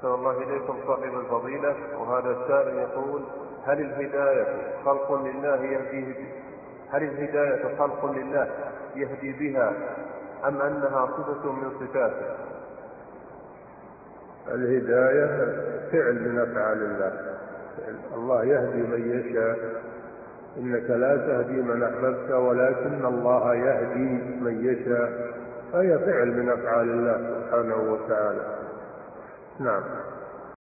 أحسن الله إليكم صاحب الفضيلة. وهذا السائل يقول: هل الهداية خلق لله يهدي بها أم أنها صفة من صفاته؟ الهداية فعل من أفعال الله. الله يهدي من يشاء، إنك لا تهدي من أحببت ولكن الله يهدي من يشاء، فهي فعل من أفعال الله سبحانه وتعالى. نعم.